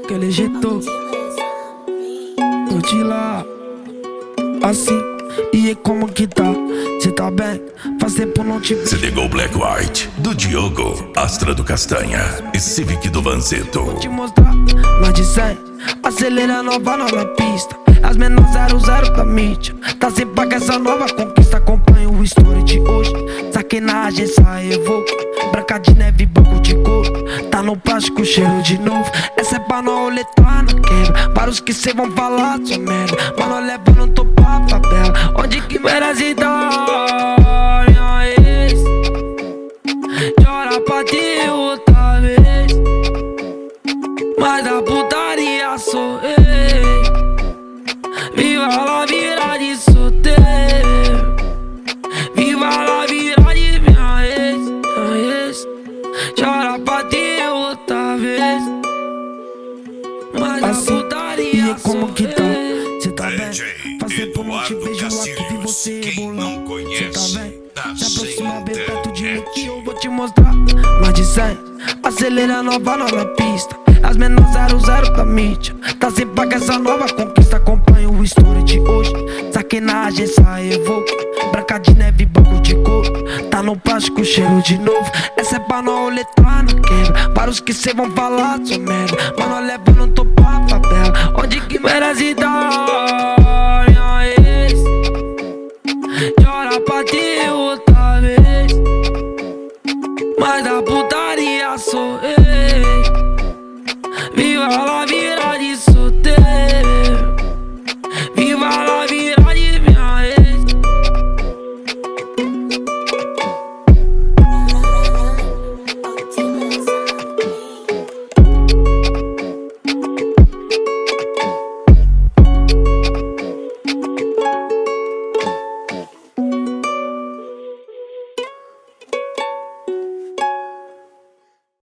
aquele jeito. Curte lá, assim, e aí como que tá? Cê tá bem? Faz tempo não te vejo. Se ligou Black White, do Diogo, Astra do Castanha e Civic do Vanzeto. Vou te mostrar, mais de 100, acelera nova na pista. As menores 00 da mídia, tá sem pagar essa nova conquista. Acompanha o story de hoje, saquei na agência Evoco. Branca de neve, banco de couro, tá no plástico, cheiro de novo. Essa é pra não letrar na quebra, para os que cê vão falar sua merda. Mano, leva no topo pra favela, onde que merece dar minha ex. Chora pra ti outra vez, mas da putaria sou eu. Viva la vida de solteiro, viva la vida de minha ex. Chora pra ti outra vez, mas assim, a putaria e é como que tá? Cê tá bem? DJ Faz tempo não te vejo aqui, vi você quem não rebolando. Cê tá conhece, bem? tá Se aproxima sem bem perto de mim que internet. eu vou te mostrar. Mais de 100, acelera nova na pista. As menores 00 da mídia, tá sem pagar essa nova conquista. Acompanha o story de hoje, saquei na agência Evoco. Branca de neve, banco de couro, tá no plástico, cheiro de novo. Essa é pra não letrar na quebra, para os que cê vão falar sua merda. Mano, leva no topo pra favela, onde que merece dar minha ex. Chora pra ti outra vez, mas da putaria sou eu.